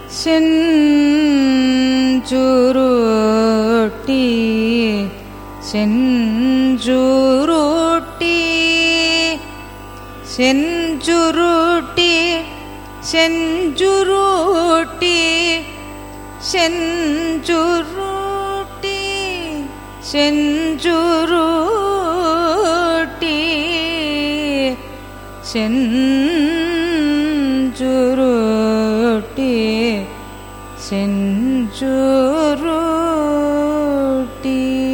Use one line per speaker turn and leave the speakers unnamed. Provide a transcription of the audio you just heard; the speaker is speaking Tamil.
செஞ்சுருட்டி செஞ்சுருட்டி செஞ்சுருட்டி செஞ்சுருட்டி செஞ்சுருட்டி செஞ்சுருட்டி செஞ்சுருட்டி செஞ்சுருட்டி